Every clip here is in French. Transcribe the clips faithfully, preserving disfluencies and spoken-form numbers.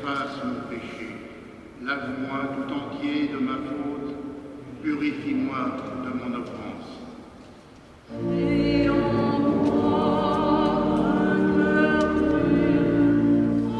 efface mon péché. Lave-moi tout entier de ma faute, purifie-moi de mon offense. Et en moi un cœur pur, ô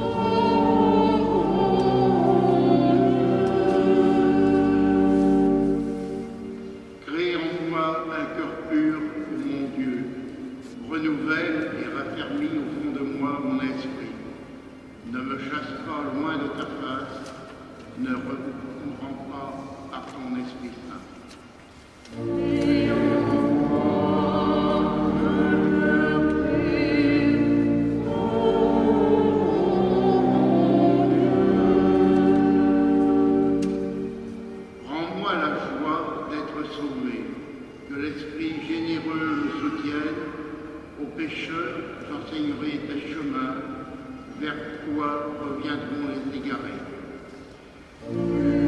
Dieu. Crée en moi un cœur pur, mon Dieu. Renouvelle et raffermis au fond de moi mon esprit. Ne me chasse pas loin de ta face, ne reprends pas par ton Esprit Saint. Et en moi un cœur pur, ô Dieu. Rends-moi la joie d'être sauvé, que l'Esprit généreux me soutienne. Aux pécheurs, j'enseignerai tes chemins, vers toi reviendront les égarés.